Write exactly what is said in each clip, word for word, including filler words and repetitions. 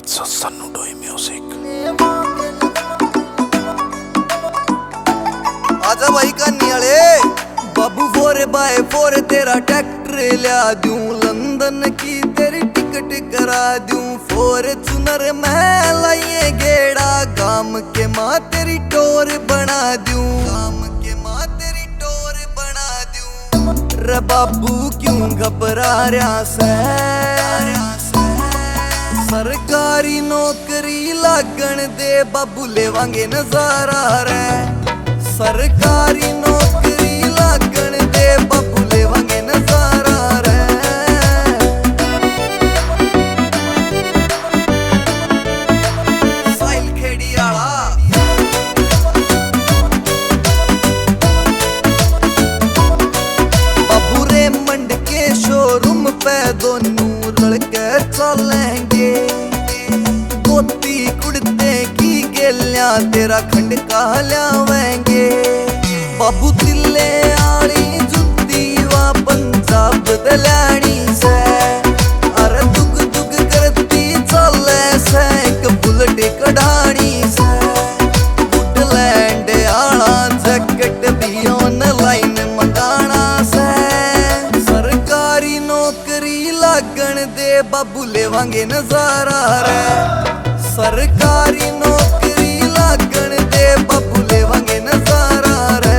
It's a Sanudoi music. आजा भाई कानी वाले बाबू फोर बाय फोर तेरा ट्रैक्टर लिया दूं, लंदन की तेरी टिकट करा दूं, फॉर्च्यूनर में लाइए गेड़ा, गाम के माँ तेरी टोर बना दूं, गाम के माँ तेरी टोर बना दूं। रे बाबू क्यों घबरा रहा से, सरकारी नौकरी लागण दे बाबू लेवांगे नजारा रे, सरकारी नौकरी लागण दे बाबू लेवांगे नजारा रे। साइल खेड़ी आला बाबू रे मंड के शोरूम पे दोनों लड़के चलेंगे, धोती कुर्ते की गेलियां तेरा खंड का लावेंगे, बाबू तिल्ले आली जुत्ती वा पंजाब दलानी से, अरे दुग दुग करती चले से एक बुलेट कढ़ानी से, वुडलैंड आला जैकेट भी ऑनलाइन मंगाना से, सरकारी नौकरी लागण दे बाबू लेवांगे नजारा रे, सरकारी नौकरी लागण दे बाबू लेवांगे नजारा रे।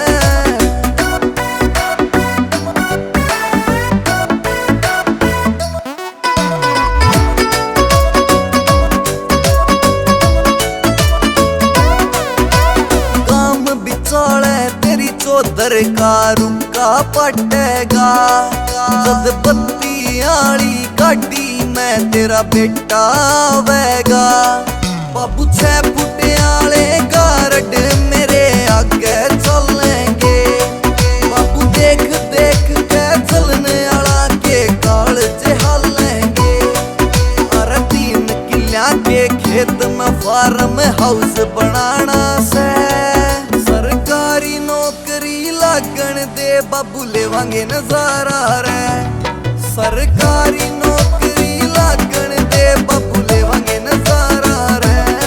काम बिचाले तेरी चौधर का रुका पटेगा, जद बत्ती आली गाड़ी मैं तेरा बेटा आवेगा, बाबू छह फुट आले गारड मेरे आगे चलेंगे, बाबू देख देख के चलने आला के काल जहालेंगे, अरे तीन किल्ला के खेत में फार्म हाउस बनाना से, सरकारी नौकरी लागण दे बाबू लेवांगे नजारा रे, सरकारी नौकरी लागण दे बाबू लेवांगे नजारा रे।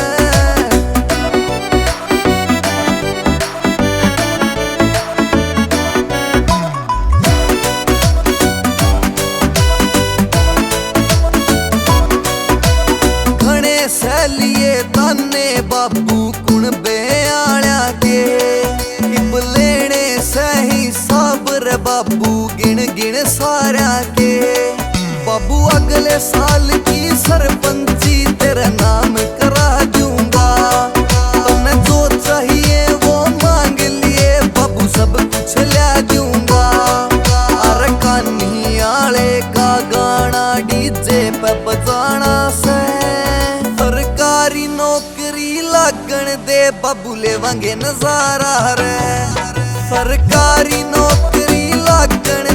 घणे सैलिए ताने बाबू कुण बे आल्या के, इब लेने सही साबर बाबू गिण गिण सारा के, बाबू अगले साल की सरपंची तेरा नाम करा दूंगा, तने जो चाहिए वो मांग लिए बाबू सब कुछ ला दूंगा, अरे कान्ही आले का गाना डीजे पे बजाना से, सरकारी नौकरी लागण दे बाबू लेवांगे नजारा रे, सरकारी नौकरी लागण